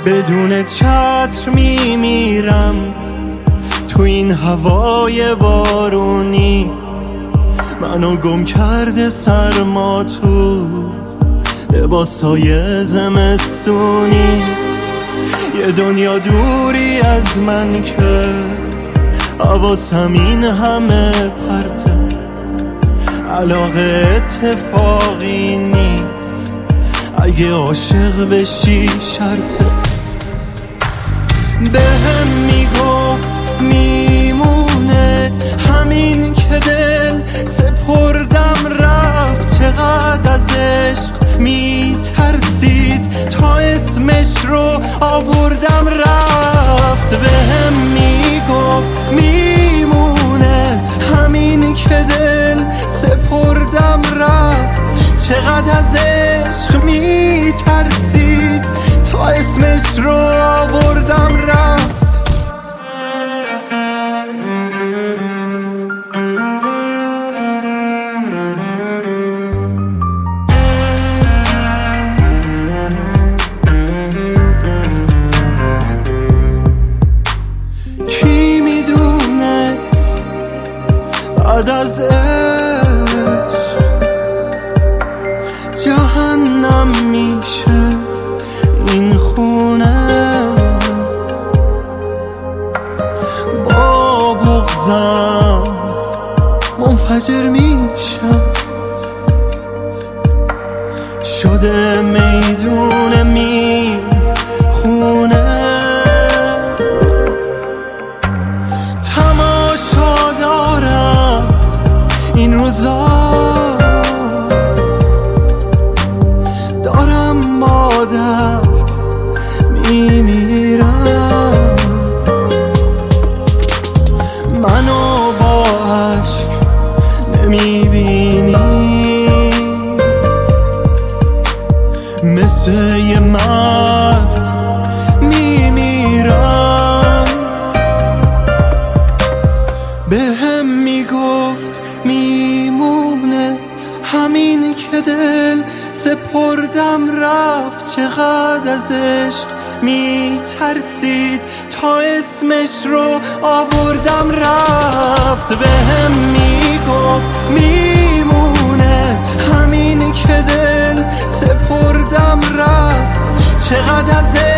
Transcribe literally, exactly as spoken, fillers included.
بدون چتر میمیرم تو این هوای بارونی، منو گم کرده سرما تو لباسای زمستونی. یه دنیا دوری از من که حواسم این همه پرته، علاقه اتفاقی نیست، اگه عاشق بشی شرطه. بهم میگفت میمونه همین که دل سپردم رفت، چقدر از عشق میترسید تا اسمش رو آوردم رفت. بهم میگفت میمونه همین که دل سپردم رفت، چقدر از عشق میترسید تا اسمش رو آوردم رفت. کی میدونست بعد از عشق جهنم میشه این خونه، با بغضم منفجر میشم، شده میدون مین خونه. تماشا دارم این روزا، دارم با درد میمیرم، منو با عشق نمیبینی، مثل یه مرد میمیرم. بهم میگفت میمونه همین که دل سپردم رفت، چقدر از عشق میترسید تا اسمش رو آوردم رفت. بهم میگفت میمونه همین که دل سپردم رفت، چقدر از